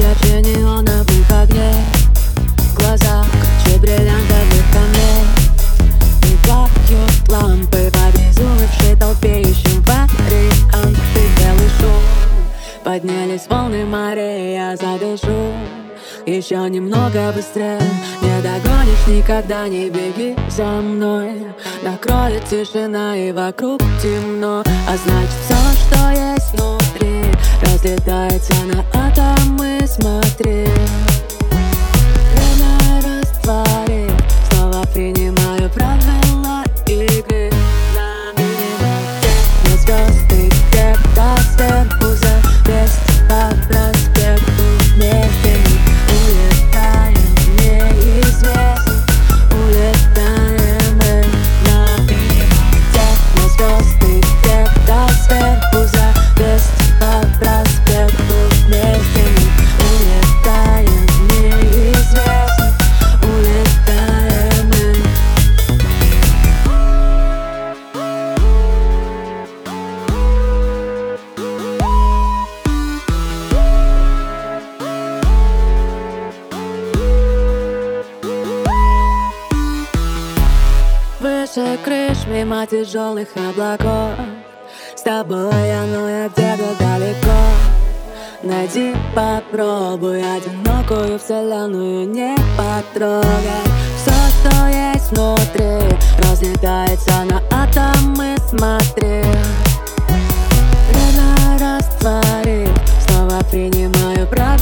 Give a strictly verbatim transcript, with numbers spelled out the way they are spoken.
ярче неоновых огней. В глазах круче бриллиантовых камней. Мигают лампы в обезумевшей толпе. Ищем варианты, белый шум. Поднялись волны морей, я задышу. Еще немного быстрее, не догонишь никогда, не беги за мной. Накроет тишина и вокруг темно, а значит все, что есть внутри, разлетается на атомы, смотри. Время растворит, снова принимаю правила игры. На звезды где-то сверху, завесть по проспекту вместе. Выше крыш, мимо тяжелых облаков. С тобой я, но я где-то далеко. Найди, попробуй одинокую вселенную не потрогать. Все, что есть внутри, разлетается на атомы, смотри. Время растворит, снова принимаю правила.